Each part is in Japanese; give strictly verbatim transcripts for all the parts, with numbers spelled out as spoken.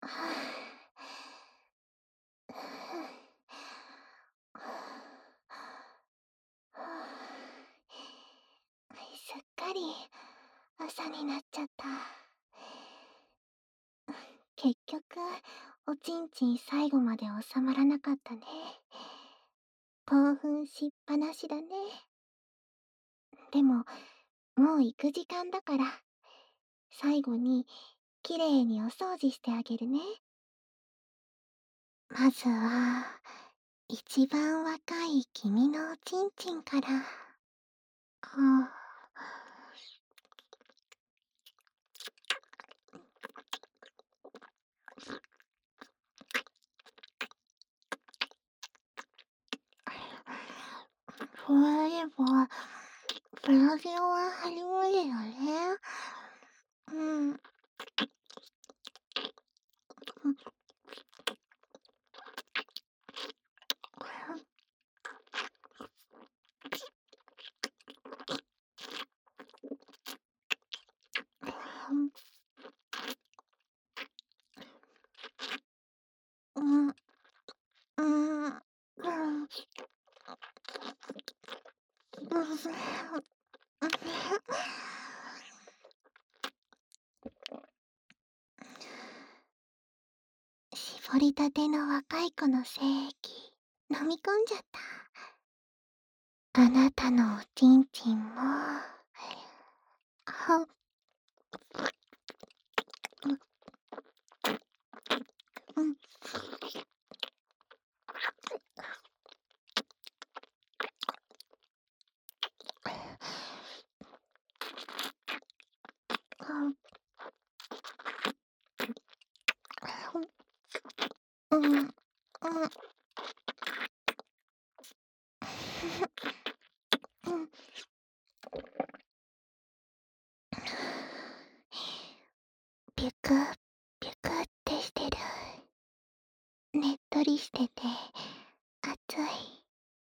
すっかり朝になっちゃった。結局、おちんちん最後まで収まらなかったね。興奮しっぱなしだね。でも、もう行く時間だから、最後にきれいにお掃除してあげるね。まずは、一番若い君のおちんちんから。はそういえば、ブラジルは初めてだね。うん。うん、うん、うん、絞りたての若い子の精液、飲み込んじゃった。あなたのおちんちんも、は、うん、うん、うん、うん。ピュク、ピュクってしてる。ねっとりしてて、熱い。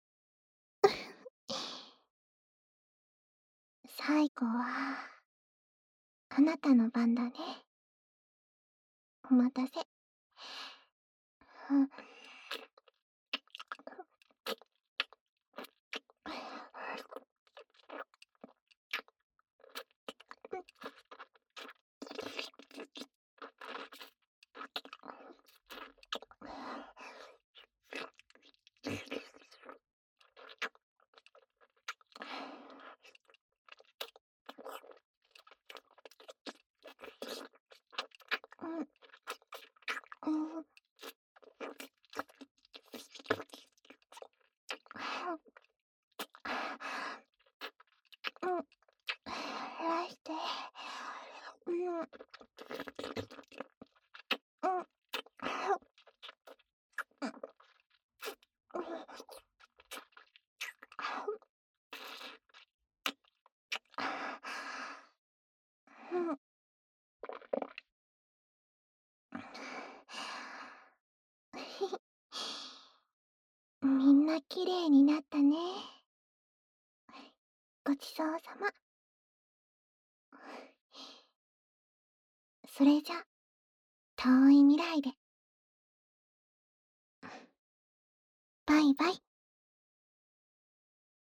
最後は、あなたの番だね。お待たせ。うん、うん、うん。うん、らして。うん、うん、うん。みんなきれいになったね。ごちそうさま。それじゃ、遠い未来で。バイバイ。